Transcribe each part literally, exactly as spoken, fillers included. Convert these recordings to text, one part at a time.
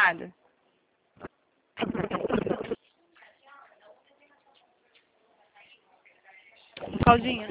Obrigada. Claudinha.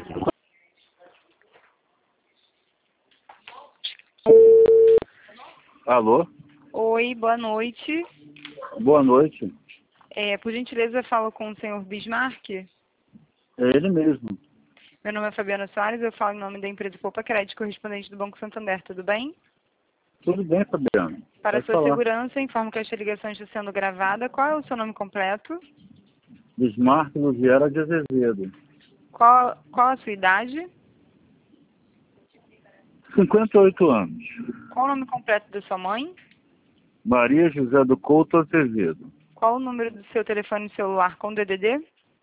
Alô? Oi, boa noite. Boa noite. É, por gentileza, eu falo com o senhor Bismarck. É ele mesmo. Meu nome é Fabiana Soares, eu falo em nome da empresa Poupa Crédito, correspondente do Banco Santander, tudo bem? Tudo bem, Fabiano? Para Pode sua falar. segurança, informo que esta ligação está sendo gravada. Qual é o seu nome completo? Bismarck Luviera de Azevedo. Qual, qual a sua idade? cinquenta e oito anos. Qual o nome completo da sua mãe? Maria José do Couto Azevedo. Qual o número do seu telefone celular com D D D?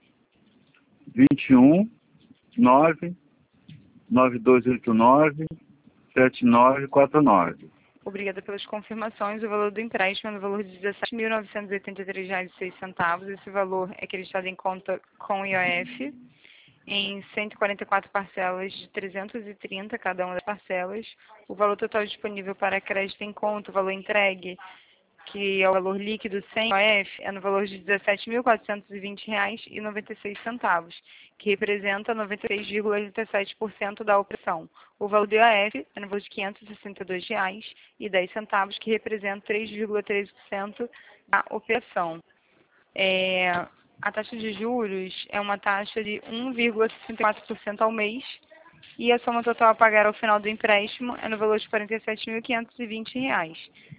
vinte e um, nove, nove dois oito nove, sete nove quatro nove. Obrigada pelas confirmações. O valor do empréstimo é no valor de dezessete mil novecentos e oitenta e três reais e seis centavos. Esse valor é acreditado em conta com I O F em cento e quarenta e quatro parcelas de trezentos e trinta cada uma das parcelas. O valor total disponível para crédito em conta, o valor entregue, que é o valor líquido sem I O F, é no valor de dezessete mil quatrocentos e vinte reais e noventa e seis centavos, que representa noventa e seis vírgula oitenta e sete por cento da operação. O valor do I O F é no valor de quinhentos e sessenta e dois reais e dez centavos, que representa três vírgula treze por cento da operação. É, a taxa de juros é uma taxa de um vírgula sessenta e quatro por cento ao mês e a soma total a pagar ao final do empréstimo é no valor de quarenta e sete mil quinhentos e vinte reais.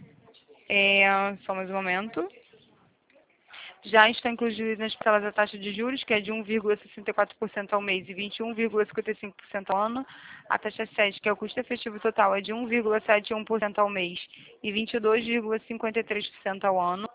É, só mais um momento. Já está incluído nas parcelas a taxa de juros, que é de um vírgula sessenta e quatro por cento ao mês e vinte e um vírgula cinquenta e cinco por cento ao ano. A taxa sete, que é o custo efetivo total, é de um vírgula setenta e um por cento ao mês e vinte e dois vírgula cinquenta e três por cento ao ano.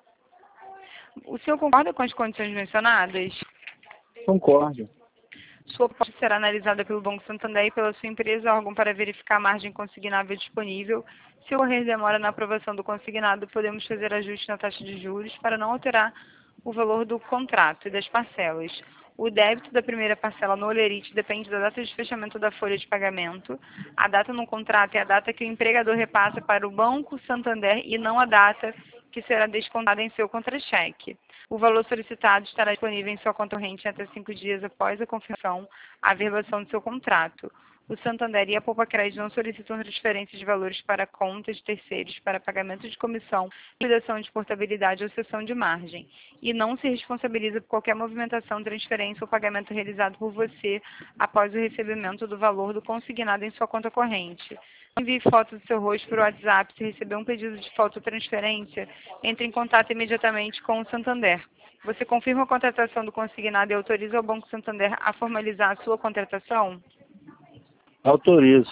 O senhor concorda com as condições mencionadas? Concordo. Sua proposta será analisada pelo Banco Santander e pela sua empresa, órgão para verificar a margem consignável disponível. Se ocorrer demora na aprovação do consignado, podemos fazer ajuste na taxa de juros para não alterar o valor do contrato e das parcelas. O débito da primeira parcela no Olerite depende da data de fechamento da folha de pagamento. A data no contrato é a data que o empregador repassa para o Banco Santander e não a data que será descontada em seu contra-cheque. O valor solicitado estará disponível em sua conta corrente até cinco dias após a confirmação, a averbação do seu contrato. O Santander e a Poupa Crédito não solicitam transferência de valores para contas de terceiros para pagamento de comissão, liquidação de portabilidade ou cessão de margem, e não se responsabiliza por qualquer movimentação, transferência ou pagamento realizado por você após o recebimento do valor do consignado em sua conta corrente. Envie foto do seu rosto por WhatsApp. Se receber um pedido de foto ou transferência, entre em contato imediatamente com o Santander. Você confirma a contratação do consignado e autoriza o Banco Santander a formalizar a sua contratação? Autorizo.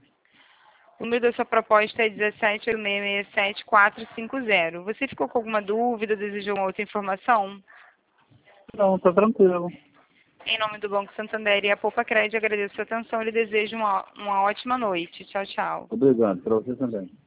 O número da sua proposta é um sete oito seis seis sete quatro cinco zero. Você ficou com alguma dúvida, desejou uma outra informação? Não, tá tranquilo. Em nome do Banco Santander e a Poupa Crédito, agradeço a sua atenção e lhe desejo uma, uma ótima noite. Tchau, tchau. Obrigado. Para você também.